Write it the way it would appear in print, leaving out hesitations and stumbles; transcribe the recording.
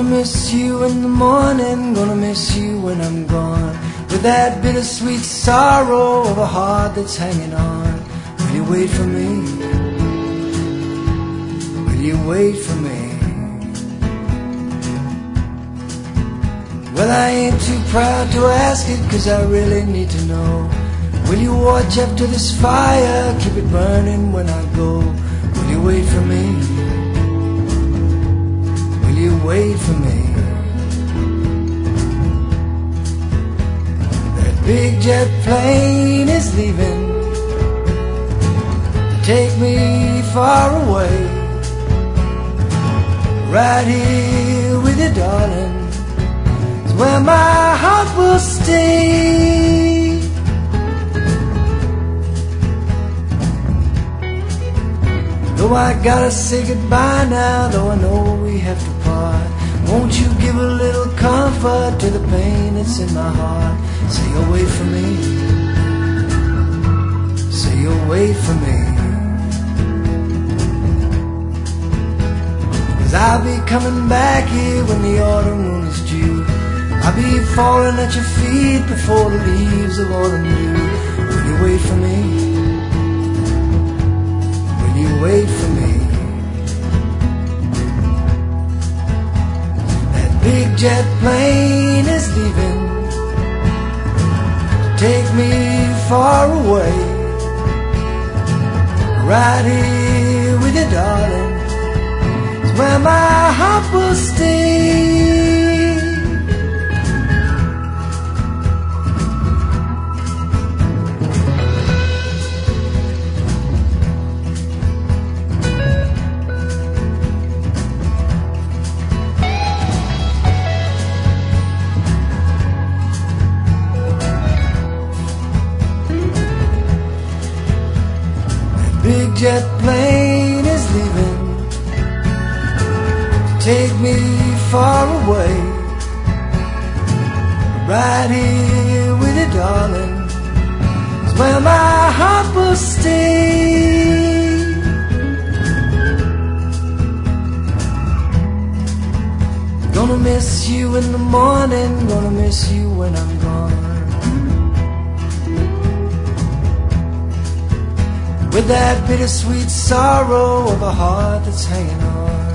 miss you in the morning, gonna miss you when I'm gone, with that bittersweet sorrow of a heart that's hanging on. Will you wait for me? Will you wait for me? Well, I ain't too proud to ask it, 'cause I really need to know. Will you watch after this fire, keep it burning when I go? Will you wait for me? Will you wait for me? That big jet plane is leaving to take me far away. Right here with you, darling, is where my heart will stay. Though I gotta say goodbye now, though I know we have to part, won't you give a little comfort to the pain that's in my heart? Say you'll wait for me. Say you'll wait for me. 'Cause I'll be coming back here when the autumn moon is due. I'll be falling at your feet before the leaves of autumn do. Will you wait for me? Will you wait for me? That big jet plane is leaving to take me far away. Right here with you, darling, is where my heart will stay. Big jet plane is leaving to take me far away. Right here with you, darling, is where my heart will stay. Gonna miss you in the morning, gonna miss you when I'm gone, with that bittersweet sorrow of a heart that's hanging on.